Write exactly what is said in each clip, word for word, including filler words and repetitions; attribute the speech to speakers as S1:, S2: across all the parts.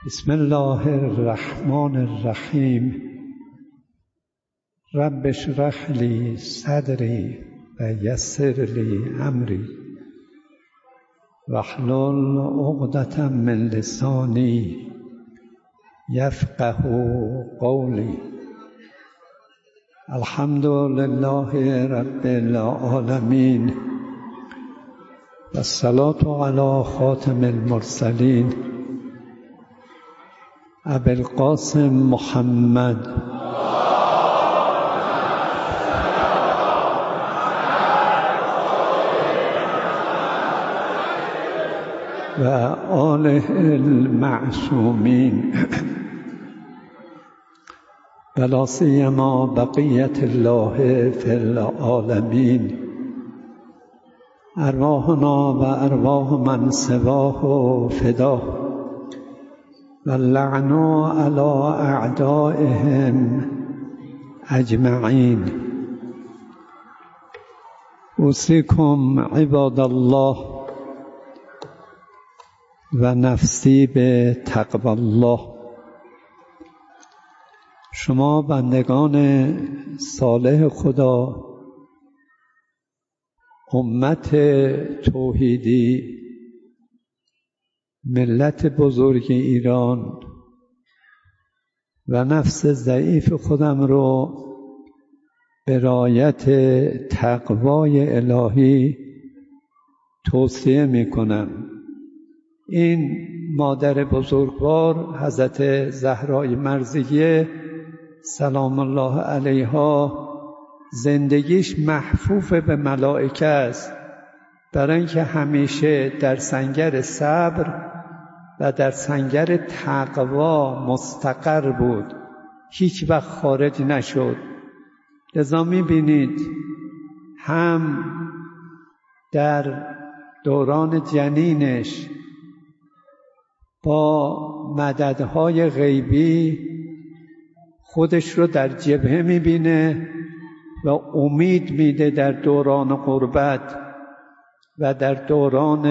S1: بسم الله الرحمن الرحیم. رب اشرح لی صدری و یسر لی امری واحلل عقدة من لسانی یفقهوا قولی. الحمد لله رب العالمین و الصلاة علی خاتم المرسلین ابی القاسم محمد و آله المعصومین و لا سیما بقیة الله فی العالمین. ارواحنا و ارواح من سواه فداه و اللعن علی اعدائهم اجمعین. اوصیکم عباد الله و نفسی به تقوی الله. شما بندگان صالح خدا، امت توحیدی، ملت بزرگ ایران و نفس ضعیف خودم رو به رعایت تقوای الهی توصیه می کنم. این مادر بزرگوار حضرت زهرای مرضیه سلام الله علیها زندگیش محفوف به ملائکه است، برای اینکه همیشه در سنگر صبر و در سنگر تقوا مستقر بود، هیچ وقت خارج نشد. لذا می‌بینید هم در دوران جنینش با مددهای غیبی خودش رو در جبهه می‌بینه و امید میده در دوران غربت و در دوران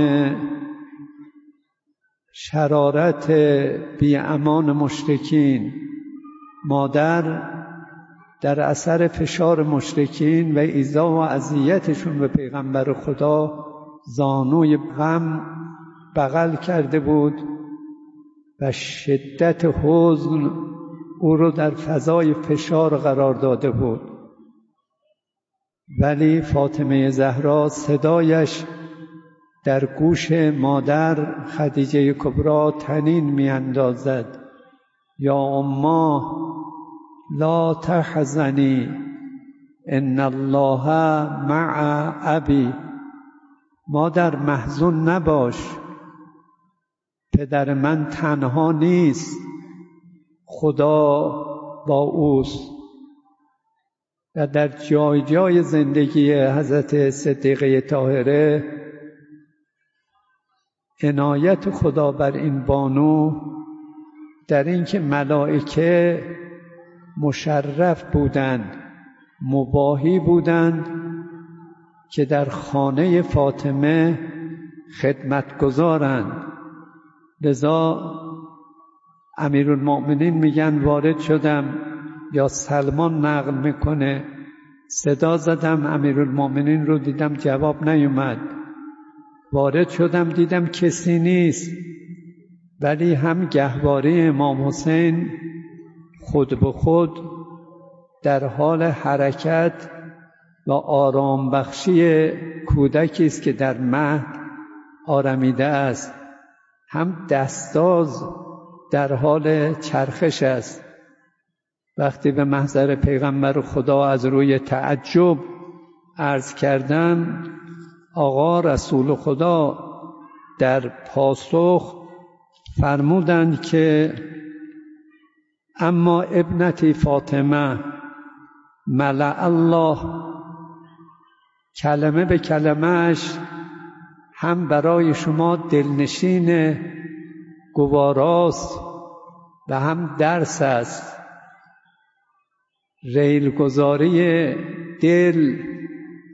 S1: شرارت بی‌امان مشرکین. مادر در اثر فشار مشرکین و ایذا و اذیتشون به پیغمبر خدا زانوی غم بغل کرده بود و شدت حزن او رو در فضای فشار قرار داده بود. ولی فاطمه زهرا صدایش در گوش مادر خدیجه کبری طنین میاندازد: یا اما لا تحزنی ان الله مع ابی. مادر محزون نباش، پدر من تنها نیست، خدا با اوست. و در جای جای زندگی حضرت صدیقه طاهره عنایت خدا بر این بانو در اینکه ملائکه مشرف بودند، مباحی بودند که در خانه فاطمه خدمت گذارند. لذا امیرالمؤمنین میگن وارد شدم، یا سلمان نقل میکنه، صدا زدم امیرالمؤمنین رو دیدم جواب نیومد. وارد شدم دیدم کسی نیست، ولی هم گهواره امام حسین خود به خود در حال حرکت و آرام بخشی کودکی است که در مهد آرمیده است، هم دستاز در حال چرخش است. وقتی به محضر پیغمبر خدا از روی تعجب عرض کردم، آقا رسول خدا در پاسخ فرمودند که اما ابنتی فاطمه ملأ الله، کلمه به کلمهش هم برای شما دلنشین گواراست و هم درس است. ریلگذاری دل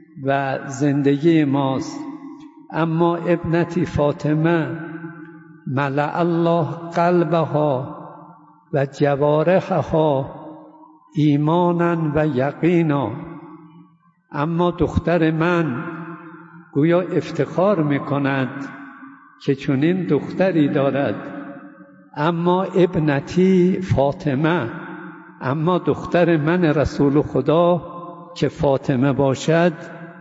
S1: و زندگی ماست. اما ابنتی فاطمه ملأ الله قلبها و جوارحها ایمانا و یقینا. اما دختر من گویا افتخار میکند که چنین دختری دارد. اما ابنتی فاطمه، اما دختر من رسول خدا که فاطمه باشد،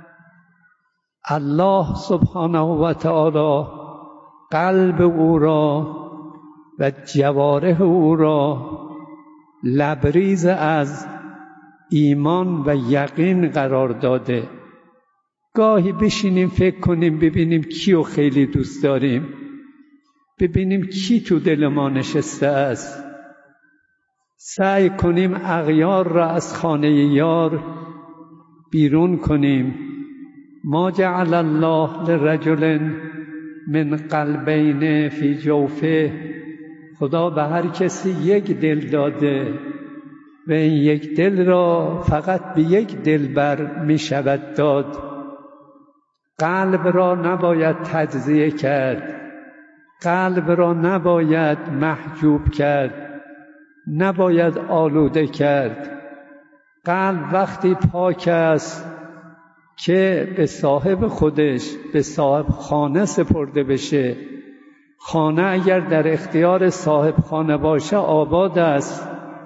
S1: الله سبحانه و تعالی قلب او را و جوارح او را لبریز از ایمان و یقین قرار داده. گاهی بشینیم فکر کنیم ببینیم کیو خیلی دوست داریم، ببینیم کی تو دل ما نشسته است. سعی کنیم اغیار را از خانه یار بیرون کنیم. ما جعل الله لرجل من قلبین فی جوفه. خدا به هر کسی یک دل داده و این یک دل را فقط به یک دلبر می شود داد. قلب را نباید تجزیه کرد، قلب را نباید محجوب کرد، نباید آلوده کرد. قلب وقتی پاک است که به صاحب خودش، به صاحب خانه سپرده بشه. خانه اگر در اختیار صاحب خانه باشه آباد است،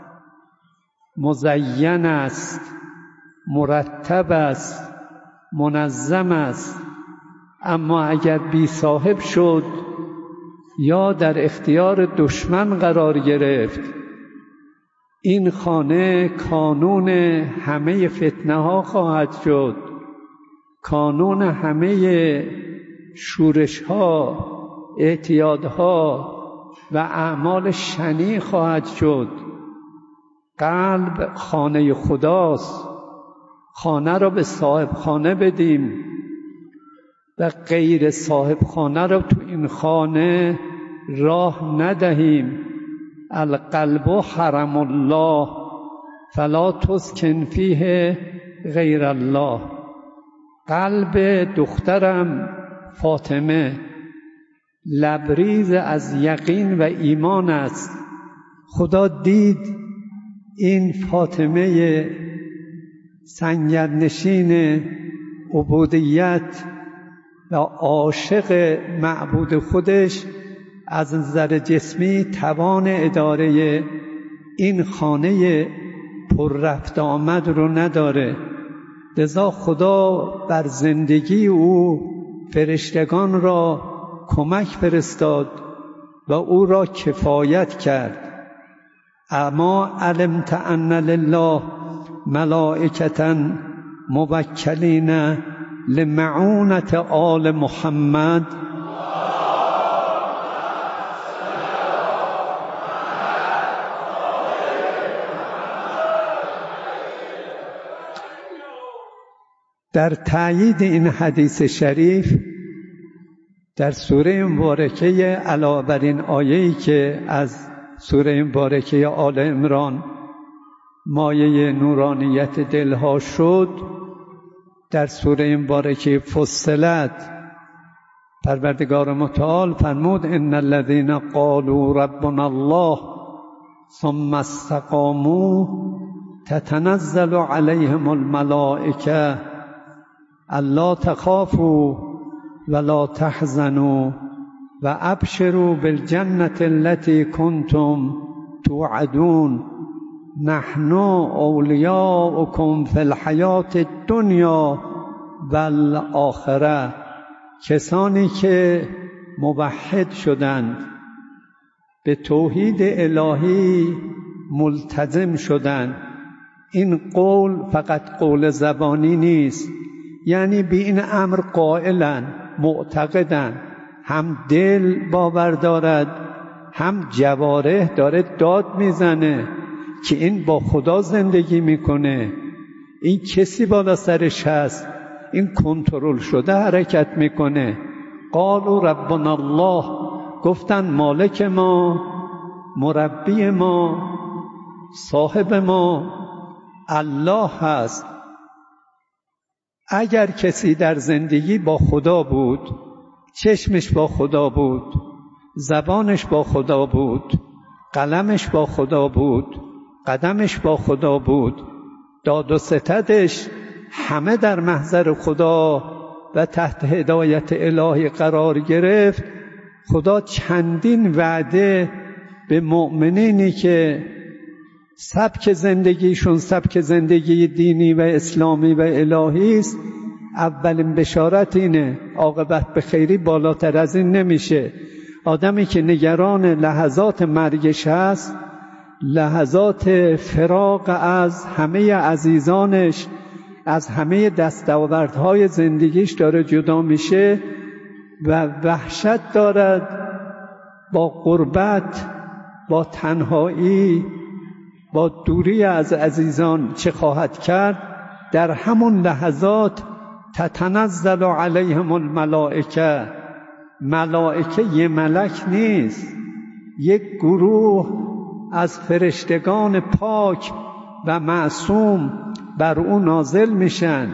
S1: مزین است، مرتب است، منظم است. اما اگر بی صاحب شد یا در اختیار دشمن قرار گرفت، این خانه کانون همه فتنه ها خواهد شد، کانون همه شورش ها، اعتیادها و اعمال شنیع خواهد شد. قلب خانه خداست. خانه را به صاحب خانه بدیم و غیر صاحب خانه را تو این خانه راه ندهیم. القلب حرم الله فلا تسکن فیه غیر الله. قلب دخترم فاطمه لبریز از یقین و ایمان است. خدا دید این فاطمه سنگرنشین عبودیت و عاشق معبود خودش از نظر جسمی توان اداره این خانه پر رفت آمد رو نداره. لذا خدا بر زندگی او فرشتگان را کمک فرستاد و او را کفایت کرد. اما علمت ان لله ملائکة موکلین لمعونة آل محمد. در تایید این حدیث شریف در سوره مبارکه علاوه بر این آیه‌ای که از سوره مبارکه آل عمران مایه نورانیت دلها شد، در سوره مبارکه فصلت پروردگار متعال فرمود ان الذين قالوا ربنا الله ثم استقاموا تتنزل عليهم الملائکه الا تخافوا ولا تحزنوا و ابشروا بالجنة التي كنتم توعدون نحن اولیاؤکم فی الحیات الدنیا و الاخره. کسانی که موحد شدند، به توحید الهی ملتزم شدند. این قول فقط قول زبانی نیست، یعنی به این امر قائلن، معتقدن، هم دل باور دارد هم جوارح داره داد میزنه که این با خدا زندگی میکنه، این کسی بالا سرش هست، این کنترل شده حرکت میکنه. قالوا ربنا الله، گفتن مالک ما، مربی ما، صاحب ما الله هست. اگر کسی در زندگی با خدا بود، چشمش با خدا بود، زبانش با خدا بود، قلمش با خدا بود، قدمش با خدا بود، داد و ستدش همه در محضر خدا و تحت هدایت الهی قرار گرفت. خدا چندین وعده به مؤمنینی که سبک زندگیشون سبک زندگی دینی و اسلامی و الهی است، اولین بشارت اینه عاقبت به خیری بالاتر از این نمیشه. آدمی که نگران لحظات مرگش هست، لحظات فراق از همه عزیزانش، از همه دستاوردهای زندگیش داره جدا میشه و وحشت دارد با غربت، با تنهایی، با دوری از عزیزان چه خواهد کرد. در همون لحظات تتنزل علیهم الملائکه، ملائکه یه ملک نیست، یک گروه از فرشتگان پاک و معصوم بر او نازل میشن.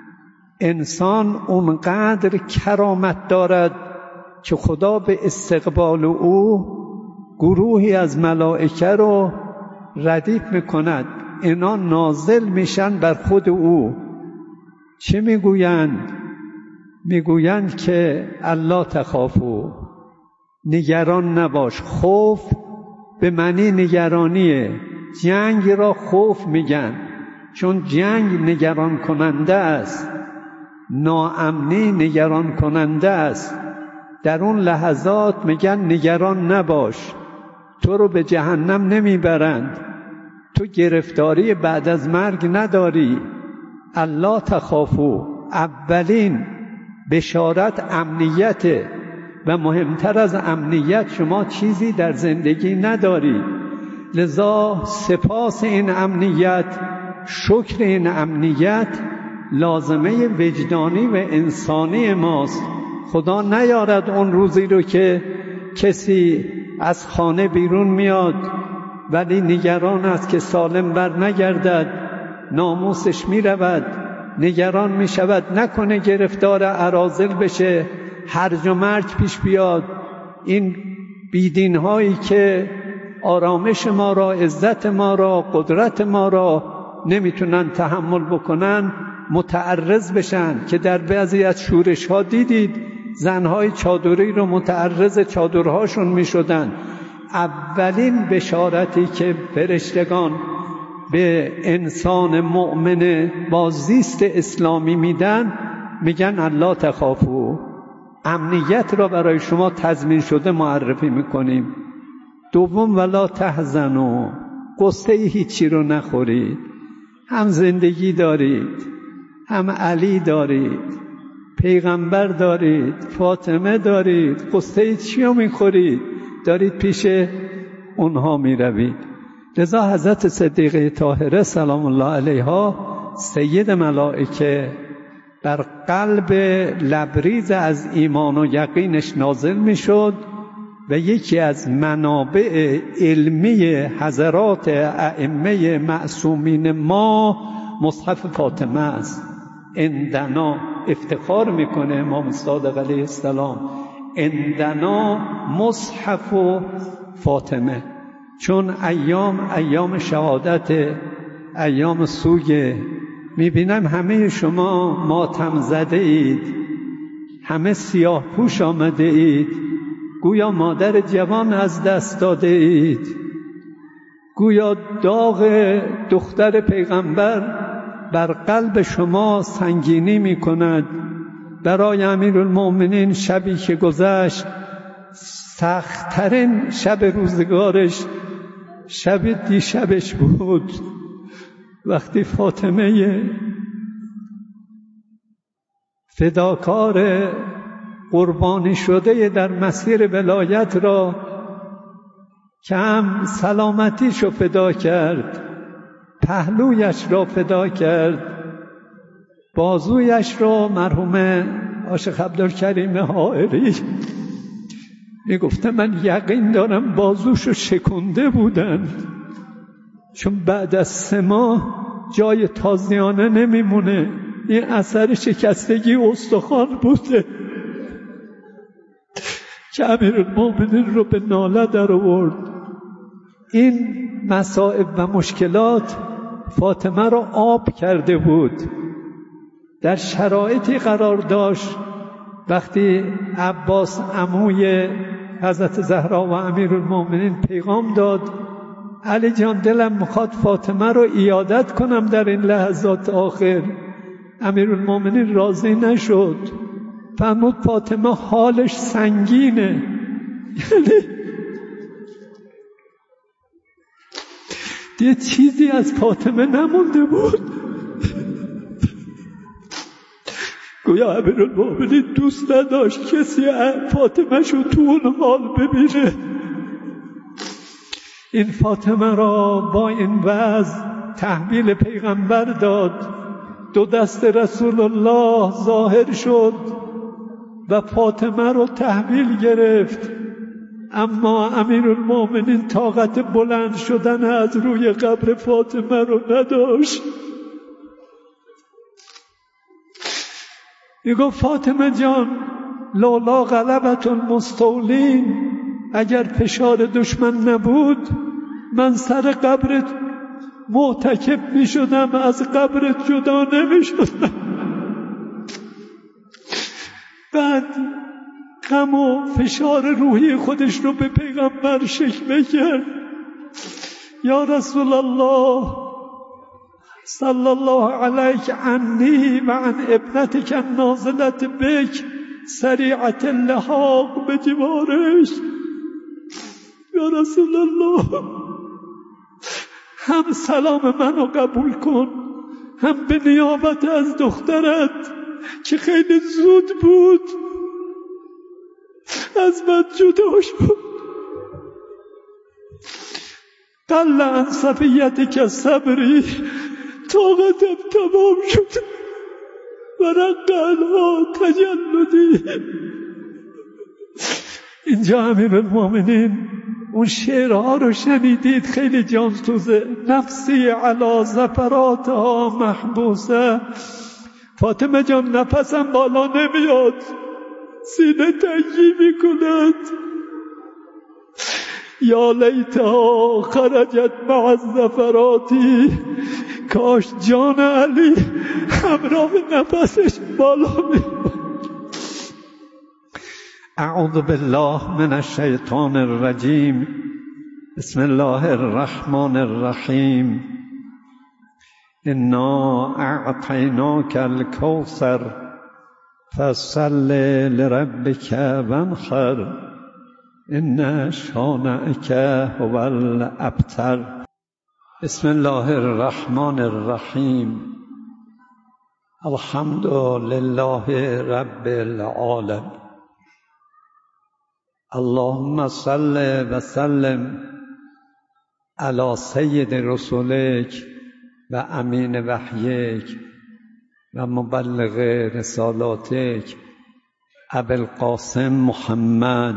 S1: انسان اونقدر کرامت دارد که خدا به استقبال او گروهی از ملائکه رو ردیف میکند. اینا نازل میشن بر خود او. چه میگویند؟ میگویند که الله تخافو، نگران نباش. خوف به معنی نگرانیه. جنگ را خوف میگن چون جنگ نگران کننده است، ناامنی نگران کننده است. در اون لحظات میگن نگران نباش، تو رو به جهنم نمیبرند، تو گرفتاری بعد از مرگ نداری. الله تخافو، اولین بشارت امنیته و مهمتر از امنیت شما چیزی در زندگی نداری. لذا سپاس این امنیت، شکر این امنیت لازمه وجدانی و انسانی ماست. خدا نیارد اون روزی رو که کسی از خانه بیرون میاد ولی نگران است که سالم بر نگردد، ناموسش می رود، نگران می شود نکنه گرفتار اراذل بشه، هرج و مرج پیش بیاد. این بیدین هایی که آرامش ما را، عزت ما را، قدرت ما را نمیتونن تحمل بکنن، متعرض بشن. که در بعضی از شورش ها دیدید زنهای چادری رو متعرض چادرهاشون میشدن. اولین بشارتی که فرشتگان به انسان مؤمن با زیست اسلامی میدن، میگن الله تخافو، امنیت را برای شما تضمین شده معرفی میکنیم. دوم ولا تحزنوا، قصه هیچی رو نخورید. هم زندگی دارید، هم علی دارید، پیغمبر دارید، فاطمه دارید، قصه چی رو میخورید؟ دارید پیش اونها میروید. لذا حضرت صدیقه طاهره سلام الله علیها، سید ملائکه، بر قلب لبریز از ایمان و یقینش نازل میشد و یکی از منابع علمی حضرات ائمه معصومین ما مصحف فاطمه است. عندنا افتخار میکنه امام صادق علیه السلام، عندنا مصحف فاطمه، چون ایام ایام شهادت، ایام سوگ. میبینم همه شما ماتم زده اید، همه سیاه پوش آمده اید، گویا مادر جوان از دست داده اید، گویا داغ دختر پیغمبر بر قلب شما سنگینی می کند. برای امیرالمؤمنین شبی که گذشت، سخت‌ترین شب روزگارش شب دیشبش بود، وقتی فاطمه فداکار قربانی شده در مسیر ولایت را که هم سلامتیش رو فدا کرد، پهلویش را فدا کرد، بازویش را مرحوم عاشق عبدالکریم حائری می گفته من یقین دارم بازوشو شکنده بودن، چون بعد از سه ماه جای تازیانه نمیمونه. این اثر شکستگی استخوان بوده که امیرالمومنین رو به ناله در آورد. این مصائب و مشکلات فاطمه رو آب کرده بود، در شرایطی قرار داشت وقتی عباس عموی حضرت زهرا و امیرالمومنین پیغام داد علی جان دلم میخواد فاطمه رو عیادت کنم در این لحظات آخر، امیرالمومنین راضی نشد، فرمود فاطمه حالش سنگینه. یعنی یه چیزی از فاطمه نمونده بود. گویا امیرالمومنین دوست نداشت کسی فاطمه شو تو اون حال ببینه. این فاطمه را با این وضع تحویل پیغمبر داد، دو دست رسول الله ظاهر شد و فاطمه رو تحویل گرفت. اما امیرالمومنین طاقت بلند شدن از روی قبر فاطمه رو نداشت. میگو فاطمه جان لولا غلبت المستولین، اگر فشار دشمن نبود من سر قبرت معتکف می شدم، از قبرت جدا نمی شدم. بعد غم و فشار روحی خودش رو به پیغمبر شکوه کرد. یا رسول الله صلی الله علیک عنی و عن ابنتک النازلة بک سریعة اللحاق به جوارش. یا رسول الله هم سلام منو قبول کن، هم به نیابت از دخترت که خیلی زود بود از من جدا شد. قل عن صفیتک صبری، طاقتم تمام شد و رق عنها تجلدی. اینجا امیرالمومنین اون شعرها رو شنیدید، خیلی جانسوزه. نفسی علی زفراتها محبوسه، فاطمه جان نفسم بالا نمیاد، سینه تنگی میکند. یا لیتها خرجت مع الزفراتی، کاش جان علی همراه نفسش بالا میاد. اعوذ بالله من الشیطان الرجیم، بسم الله الرحمن الرحیم. انا اعطیناک الکوثر فصل لربک وانحر ان شانئک هو الابتر. بسم الله الرحمن الرحیم. الحمد لله رب العالمین. اللهم صل و سلم علی سید رسولک و امین وحیک و مبلغ رسالاتک ابوالقاسم محمد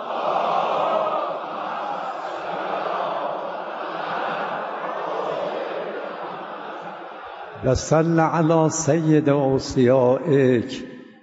S1: و صل علی سید اوصیائک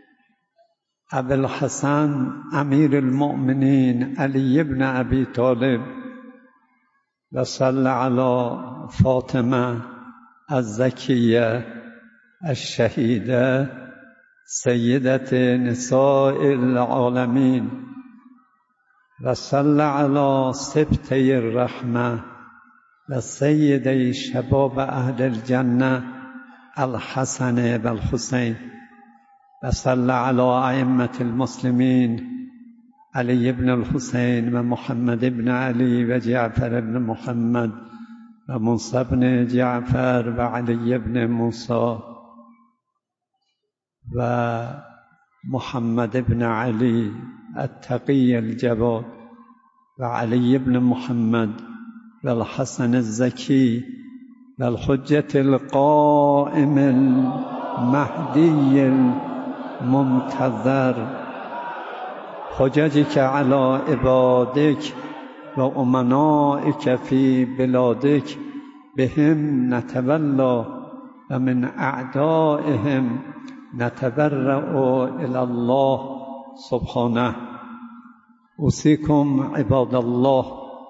S1: ابوالحسن امیر المؤمنین علی بن ابی طالب و صل علی فاطمه الزکیه الشهیده سیدت نساء العالمین و صل علی سبطی الرحمه و سیدی شباب اهل الجنه الحسن و الحسین و صل علی ائمة المسلمین علی بن الحسین و محمد بن علی و جعفر بن محمد و موسی بن جعفر و علی بن موسی و محمد بن علی التقی الجواد و علی بن محمد و الحسن الزکی و الحجة القائم المهدی المنتظر حججك على عبادك و امنائك في بلادك بهم نتولى و من اعدائهم نتبرأ الى الله سبحانه. اوصیکم عباد الله.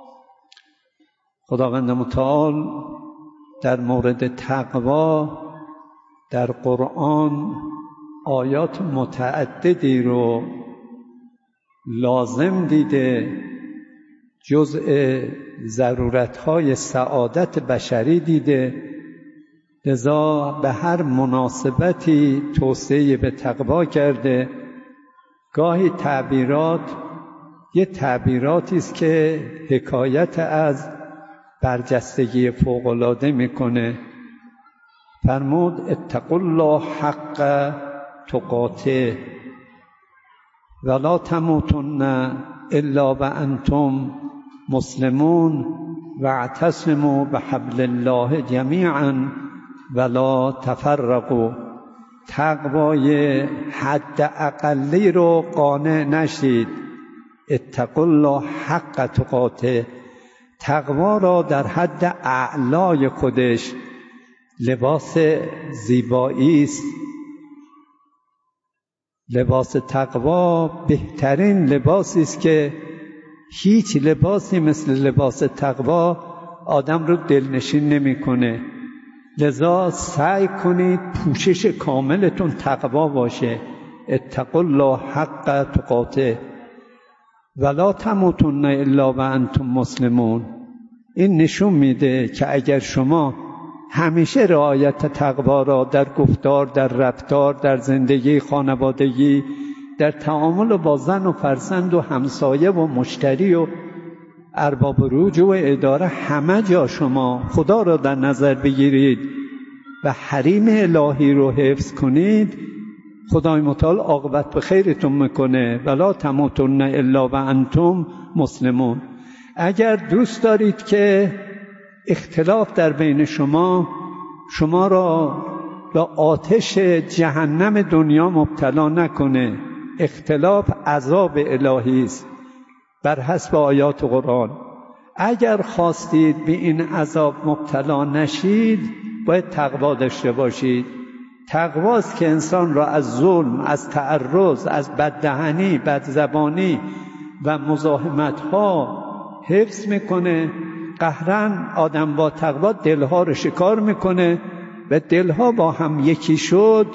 S1: خداوند متعال در مورد تقوا در قرآن آیات متعددی رو لازم دیده، جزء ضرورت‌های سعادت بشری دیده، لذا به هر مناسبتی توصیه به تقوا کرده. گاهی تعبیرات یه تعبیراتی است که حکایت از برجستگی فوق‌العاده میکنه. فرمود اتقوا الله حق تقاته ولا تموتن الا وانتم مسلمون واعتصموا بحبل الله جمیعا ولا تفرقوا. تقوای حد اقلی رو قانع نشید. اتقوا الله حق تقاته، تقوا را در حد اعلای خودش لباس زیبایی است. لباس تقوا بهترین لباسی است که هیچ لباسی مثل لباس تقوا آدم رو دلنشین نمی‌کنه. لذا سعی کنید پوشش کاملتون تقوا باشه. اتقوا الله حق تقاته ولا تموتن الا وانتم مسلمون. این نشون میده که اگر شما همیشه رعایت تقوا را در گفتار، در رفتار، در زندگی خانوادگی، در تعامل با زن و فرزند و همسایه و مشتری و ارباب رجوع و اداره، همه جا شما خدا را در نظر بگیرید و حریم الهی رو حفظ کنید، خدای متعال عاقبت به خیرتون میکنه. ولا تموتن الا و انتم مسلمون. اگر دوست دارید که اختلاف در بین شما شما را به آتش جهنم دنیا مبتلا نکنه، اختلاف عذاب الهی است بر حسب آیات قرآن. اگر خواستید به این عذاب مبتلا نشید باید تقوا داشته باشید. تقواست که انسان را از ظلم، از تعرض، از بددهنی، بدزبانی و مزاحمت ها حفظ میکنه. قهرن آدم با تقوا دلها رو شکار میکنه و دلها با هم یکی شد.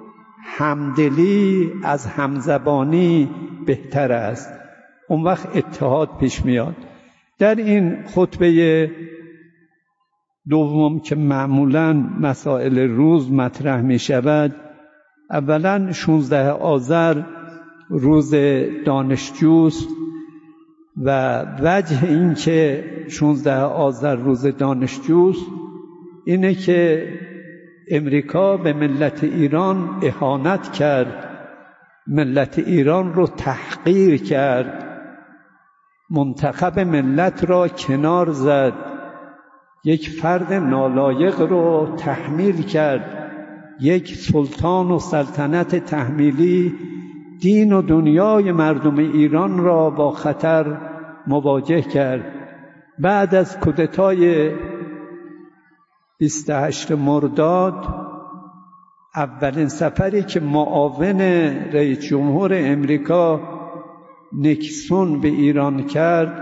S1: همدلی از همزبانی بهتر است، اون وقت اتحاد پیش میاد. در این خطبه دوم که معمولاً مسائل روز مطرح می شود، اولاً شانزده آذر روز دانشجوست و وجه این که شانزده آذر روز دانشجوست اینه که امریکا به ملت ایران اهانت کرد، ملت ایران رو تحقیر کرد، منتخب ملت را کنار زد، یک فرد نالایق رو تحمیل کرد، یک سلطان و سلطنت تحمیلی دین و دنیای مردم ایران را با خطر مواجه کرد. بعد از کودتای بیست و هشتم مرداد، اولین سفری که معاون رئیس جمهور امریکا نیکسون به ایران کرد،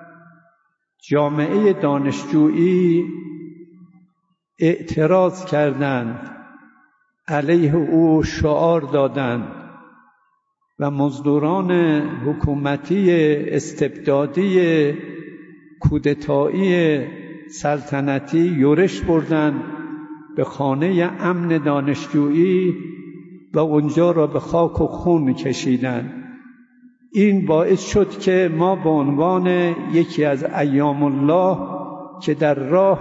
S1: جامعه دانشجویی اعتراض کردند، علیه او شعار دادند و مزدوران حکومتی استبدادی کودتایی سلطنتی یورش بردند به خانه امن دانشجویی و اونجا را به خاک و خون کشیدند. این باعث شد که ما به عنوان یکی از ایام الله که در راه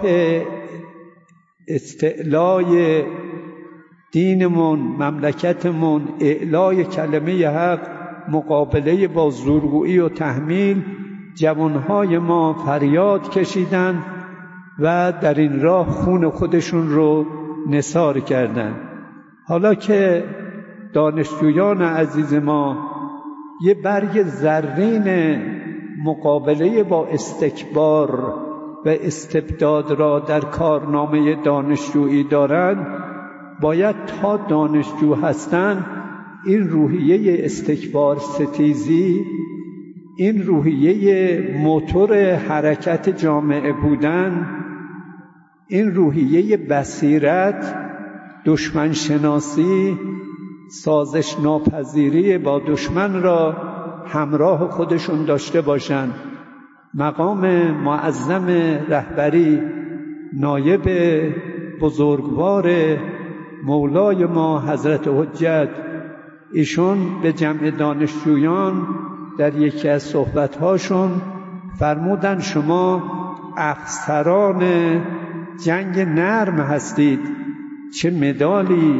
S1: استعلای دینمون، مملکتمون، اعلای کلمه حق، مقابله با زورگویی و تحمیل، جوانهای ما فریاد کشیدند و در این راه خون خودشون رو نثار کردند. حالا که دانشجویان عزیز ما یه برگ زرین مقابله با استکبار و استبداد را در کارنامه دانشجویی دارند، باید تا دانشجو هستند این روحیه استکبار ستیزی این روحیه موتور حرکت جامعه بودن، این روحیه بصیرت، دشمن شناسی، سازش ناپذیری با دشمن را همراه خودشون داشته باشند. مقام معظم رهبری، نایب بزرگوار مولای ما حضرت حجت، ایشون به جمع دانشجویان در یکی از صحبت‌هاشون فرمودن شما افسران جنگ نرم هستید. چه مدالی،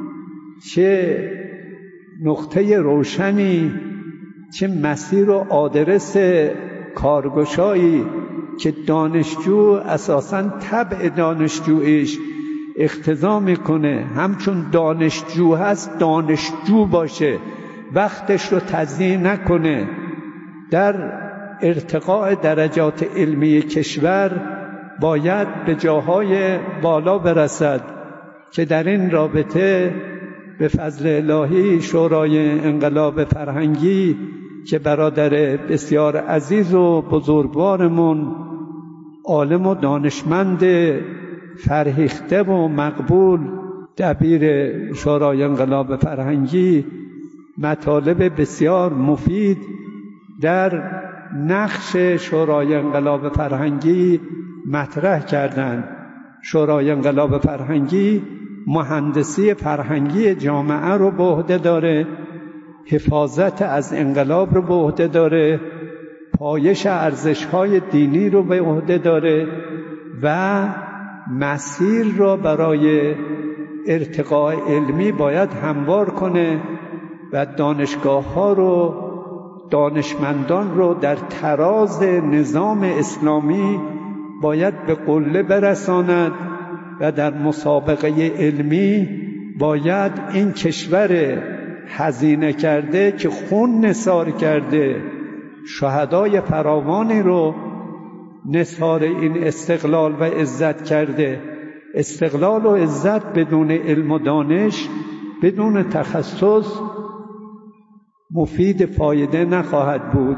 S1: چه نقطه روشنی، چه مسیر و آدرس کارگشایی که دانشجو اساساً طبع دانشجویش اقتضا میکنه همچون دانشجو هست دانشجو باشه، وقتش رو تضییع نکنه، در ارتقاء درجات علمی کشور باید به جاهای بالا برسد که در این رابطه به فضل الهی شورای انقلاب فرهنگی که برادر بسیار عزیز و بزرگوارمون عالم و دانشمند فرهیخته و مقبول دبیر شورای انقلاب فرهنگی مطالب بسیار مفید در نقش شورای انقلاب فرهنگی مطرح کردند. شورای انقلاب فرهنگی مهندسی فرهنگی جامعه رو به عهده داره، حفاظت از انقلاب رو به عهده داره، پایش ارزش‌های دینی رو به عهده داره و مسیر را برای ارتقاء علمی باید هموار کنه و دانشگاه‌ها رو، دانشمندان رو در تراز نظام اسلامی باید به قله برساند و در مسابقه علمی باید این کشور هزینه کرده که خون نثار کرده، شهدای فراوانی رو نثار این استقلال و عزت کرده. استقلال و عزت بدون علم و دانش، بدون تخصص مفید فایده نخواهد بود.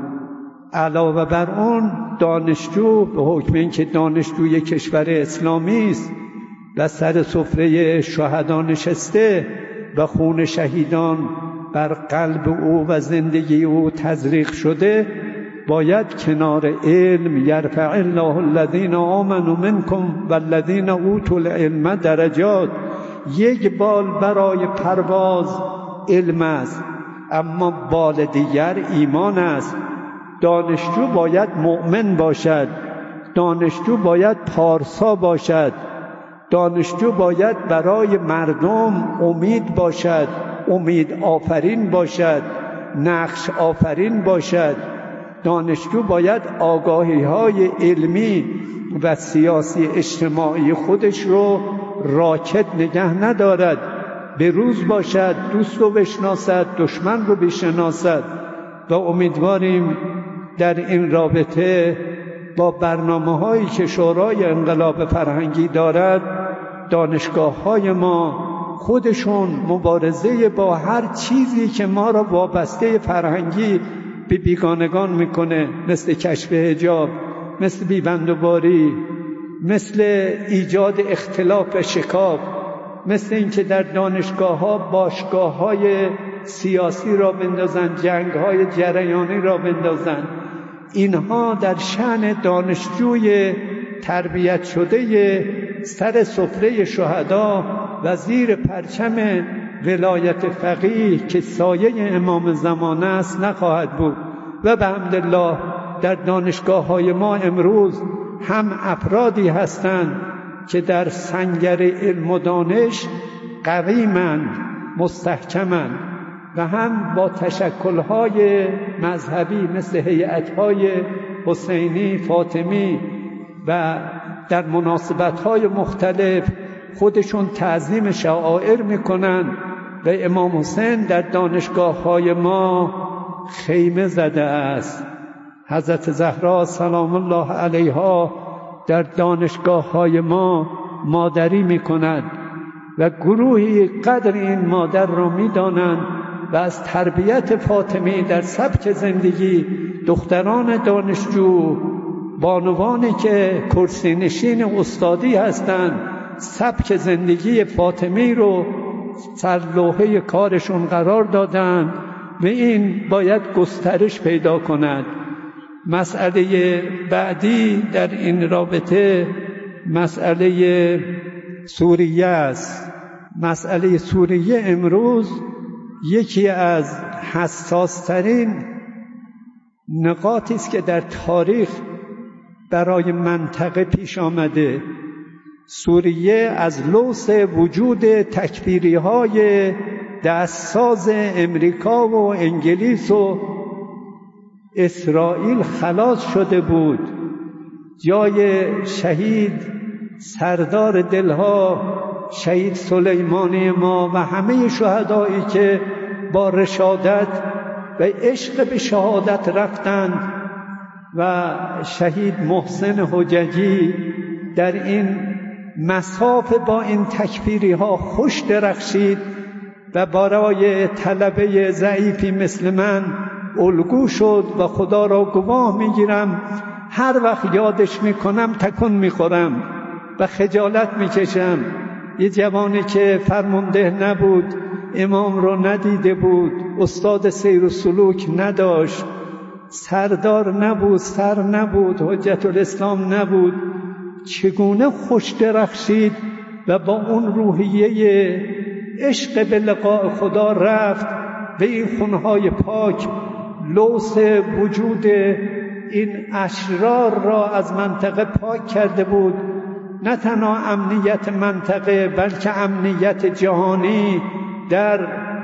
S1: علاوه بر اون دانشجو به حکم اینکه دانشجوی کشور اسلامی است و سر سفره شهدا نشسته و خون شهیدان بر قلب او و زندگی او تزریق شده، باید کنار علم یرفع الله الذین آمنوا منکم والذین اوتوا العلم درجات، یک بال برای پرواز علم است اما بال دیگر ایمان است. دانشجو باید مؤمن باشد، دانشجو باید پارسا باشد، دانشجو باید برای مردم امید باشد، امید آفرین باشد، نقش آفرین باشد. دانشجو باید آگاهی های علمی و سیاسی اجتماعی خودش رو راکد نگه ندارد، به روز باشد، دوست رو بشناسد، دشمن رو بشناسد. و امیدواریم در این رابطه با برنامه هایی که شورای انقلاب فرهنگی دارد، دانشگاه های ما خودشون مبارزه با هر چیزی که ما را وابسته فرهنگی به بیگانگان میکنه، مثل کشف حجاب، مثل بیبندوباری، مثل ایجاد اختلاف و شکاف، مثل اینکه در دانشگاه ها باشگاه های سیاسی را بندازن، جنگ های جریانی را بندازن. اینها در شأن دانشجوی تربیت شده سر سفره شهدا و زیر پرچم ولایت فقیه که سایه امام زمان است نخواهد بود. و به حمدالله در دانشگاه های ما امروز هم افرادی هستند که در سنگر علم و دانش قویمند، مستحکمند و هم با تشکل‌های مذهبی مثل هیئت‌های حسینی، فاطمی و در مناسبت‌های مختلف خودشون تعظیم شعائر می‌کنند و امام حسین در دانشگاه‌های ما خیمه زده است. حضرت زهرا سلام الله علیها در دانشگاه‌های ما مادری می‌کند و گروهی قدر این مادر را می‌دانند و از تربیت فاطمی در سبک زندگی دختران دانشجو، بانوانی که کرسی نشین استادی هستند، سبک زندگی فاطمی رو سرلوحه کارشون قرار دادن و این باید گسترش پیدا کند. مسئله بعدی در این رابطه مسئله سوریه است. مسئله سوریه امروز یکی از حساس‌ترین نقاطی است که در تاریخ برای منطقه پیش آمده. سوریه از لوث وجود تکفیری‌های دستساز امریکا و انگلیس و اسرائیل خلاص شده بود. جای شهید سردار دلها شهید سلیمانی ما و همه شهدایی که با رشادت و عشق به شهادت رفتند و شهید محسن حججی در این مساف با این تکفیری ها خوش درخشید و برای طلبه ضعیفی مثل من الگو شد و خدا را گواه میگیرم هر وقت یادش میکنم تکون میخورم و خجالت میکشم. یه جوانی که فرمانده نبود، امام رو ندیده بود، استاد سیر و سلوک نداشت، سردار نبود، سر نبود، حجت الاسلام نبود، چگونه خوش درخشید و با اون روحیه عشق به لقاء خدا رفت و این خونهای پاک لوث وجود این اشرار را از منطقه پاک کرده بود. نه تنها امنیت منطقه بلکه امنیت جهانی در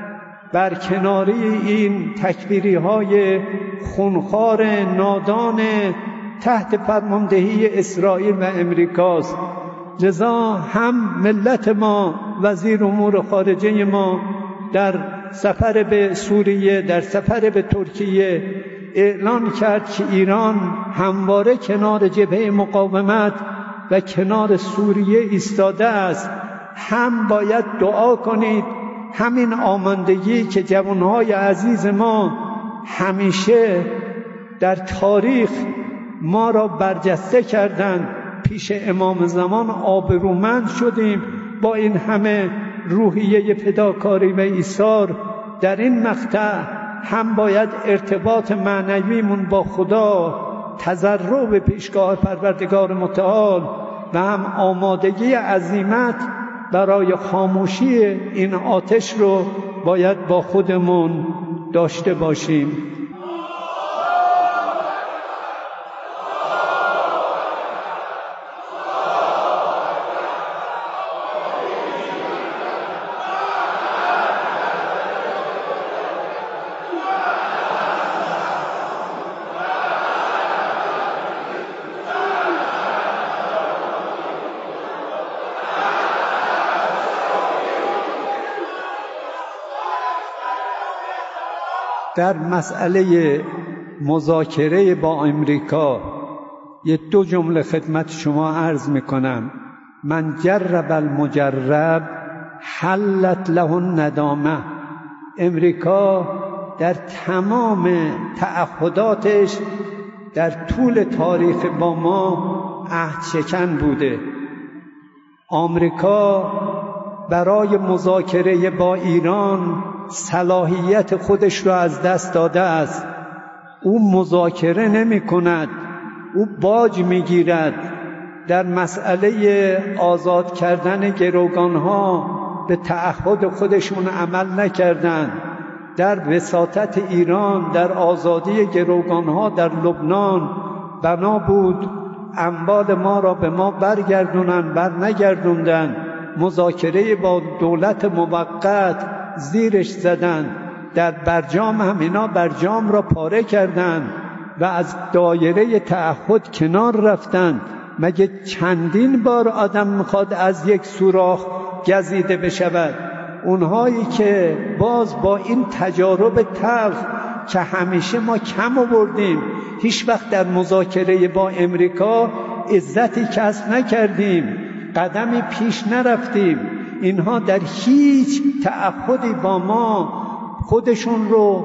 S1: برکناری این تکفیری های خونخوار نادان تحت فرماندهی اسرائیل و امریکاست. لذا هم ملت ما، وزیر امور خارجه ما در سفر به سوریه، در سفر به ترکیه اعلان کرد که ایران همواره کنار جبهه مقاومت و کنار سوریه ایستاده است. هم باید دعا کنید همین آمادگی که جوانهای عزیز ما همیشه در تاریخ ما را برجسته کردند، پیش امام زمان آبرومند شدیم با این همه روحیه فداکاری و ایثار. در این مقطع هم باید ارتباط معنویمون با خدا، تضرع به پیشگاه پروردگار متعال و هم آمادگی عزیمت برای خاموشی این آتش رو باید با خودمون داشته باشیم. در مسئله مذاکره با امریکا یه دو جمله خدمت شما عرض میکنم. من جرب المجرب حلت له الندامه. امریکا در تمام تعهداتش در طول تاریخ با ما عهد شکن بوده. آمریکا برای مذاکره با ایران صلاحیت خودش را از دست داده است. او مذاکره نمی کند، او باج می گیرد. در مسئله آزاد کردن گروگانها به تعهد خودشون عمل نکردند. در وساطت ایران در آزادی گروگانها در لبنان بنا بود اموال ما را به ما برگردونن، بر نگردوندن. مذاکره با دولت موقت زیرش زدن، در برجام هم اینا برجام را پاره کردند و از دایره تعهد کنار رفتند. مگه چندین بار آدم میخواد از یک سوراخ گزیده بشود؟ اونهایی که باز با این تجارب تلخ که همیشه ما کم آوردیم، هیچ وقت در مذاکره با امریکا عزتی کسب نکردیم، قدمی پیش نرفتیم، اینها در هیچ تعهدی با ما خودشون رو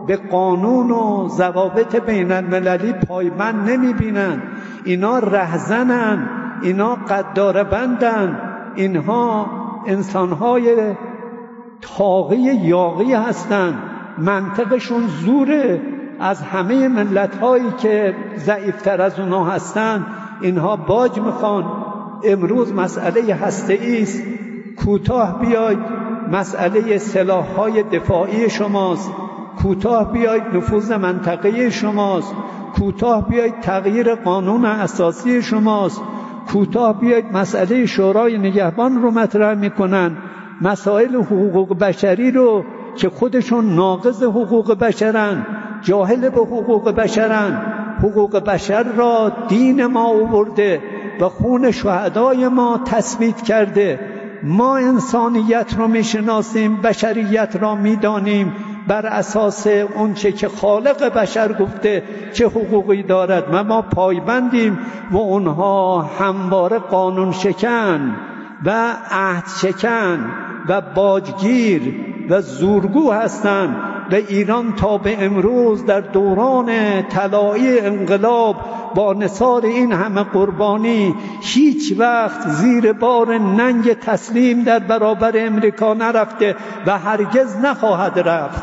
S1: به قانون و ضوابط بین المللی پایبند نمیبینن. اینا رهزنن، اینا قدار بندن، اینها انسانهای طاغی یاغی هستن، منطقشون زوره. از همه ملت‌هایی که ضعیفتر از اونها هستن اینها باج میخوان. امروز مسئله هسته‌ای است، کوتاه بیاید مسئله سلاح‌های دفاعی شماست، کوتاه بیاید نفوذ منطقه شماست، کوتاه بیاید تغییر قانون اساسی شماست، کوتاه بیاید مسئله شورای نگهبان رو مطرح میکنن، مسائل حقوق بشری رو که خودشون ناقض حقوق بشرن، جاهل به حقوق بشرن. حقوق بشر را دین ما آورده و خون شهدای ما تثبیت کرده. ما انسانیت را میشناسیم، بشریت را میدانیم بر اساس اون چه که خالق بشر گفته چه حقوقی دارد و ما پایبندیم و اونها همواره قانون شکن و عهد شکن و باجگیر و زورگو هستند و ایران تا به امروز در دوران طلایی انقلاب با نثار این همه قربانی هیچ وقت زیر بار ننگ تسلیم در برابر امریکا نرفته و هرگز نخواهد رفت.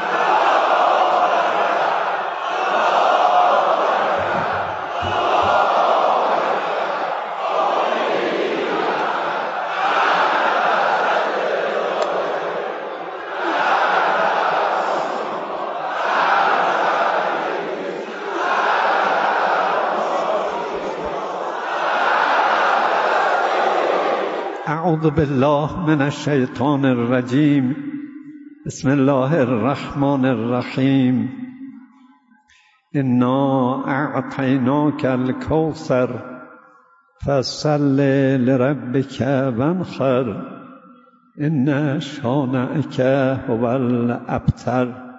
S1: اعوذ بالله من الشیطان الرجیم. بسم الله الرحمن الرحیم. انا اعطیناک الکوثر فصل لربک وانحر ان شانئک هو الابتر.